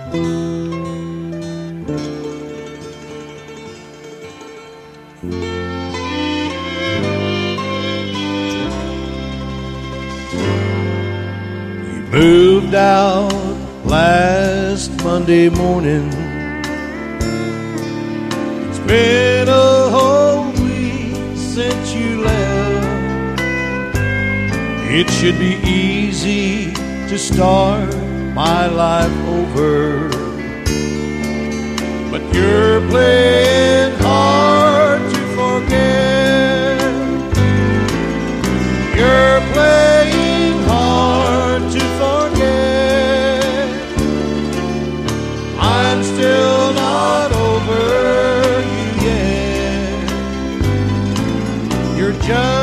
You moved out last Monday morning. It's been a whole week since you left. It should be easy to start my life over, but you're playing hard to forget. You're playing hard to forget. I'm still not over you yet. You're just